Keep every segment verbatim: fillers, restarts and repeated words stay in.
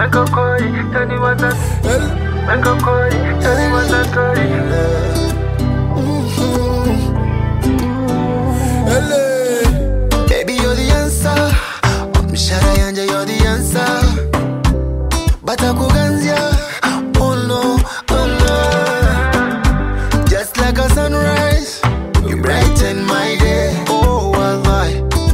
Menkokori, tell me what that. Menkokori, tell me what that. Baby, you're the answer. I'm Shara Yanja, you're the answer. Batakuganzia, oh no, oh no. Just like a sunrise, you brighten my day. Oh, why?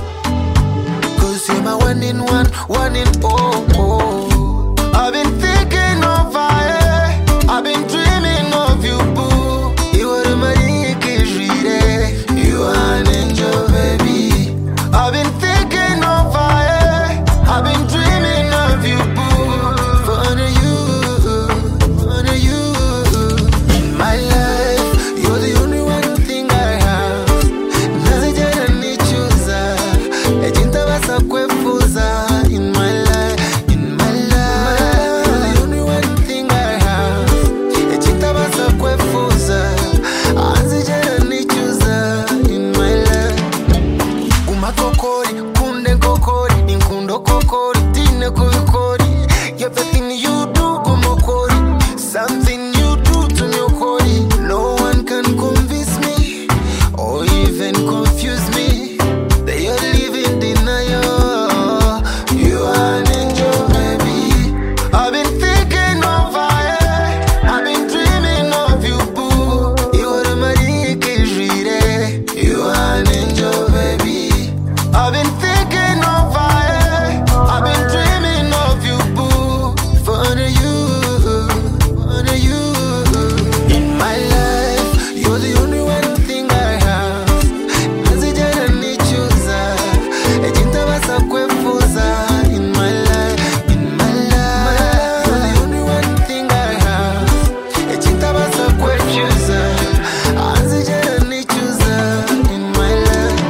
Cause you're my one in one, one in oh, oh. I've been thinking of fire, I've been dreaming of you, boo. You are the Marie Julie, you are an angel, baby. I've been thinking of fire, I've been dreaming of you, boo. For honor you, honor you. In my life, you're the only one thing I have. Nazijana ni chuza, ejinta basa kwefuza. In my life, in my life, you're the only one thing I have. Ejinta basa kwefuza, anzijana ni chuza. In my life, umakokori, kunde kokori, inkundo kokori, tine kukori. Everything you do, kumokori. Something you do to me, okori. No one can convince me or even confuse me that you're living denial. You are an angel, baby. I've been thinking of fire, I've been dreaming of you, boo. You are the Marie Julie, you are an angel, baby. I've been thinking of fire, I've been dreaming of you, boo. For honor you, honor you. In my life, you're the only one thing I have. Nazijana ni chuza, ejinta basa kwefuza. In my life, in my life, you're the only one thing I have. Ejinta basa kwefuza, anzijana ni chuza. In my life,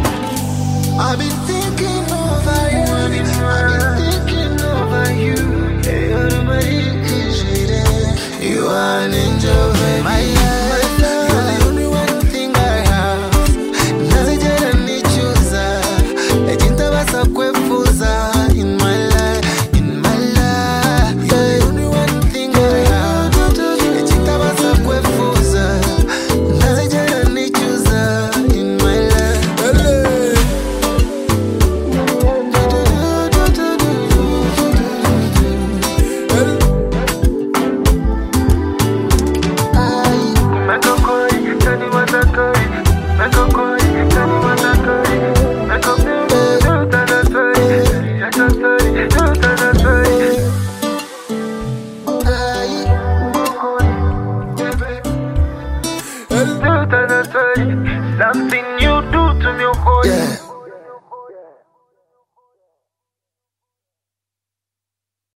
I've been thinking over you, I've been thinking over you. Hey, you're the Marie Julie, you are an angel, baby. My life, you're the only one thing I have. Nazijana ni chuza, ejinta basa kwefuza. In my life, in my life, you're the only one thing I have. Ejinta basa kwefuza, nazijana ni chuza. In my life. Menkokori, tell me what that. Menkokori, tell me what that. Menkokori, do that that. Something you do to me, oh, Yeah.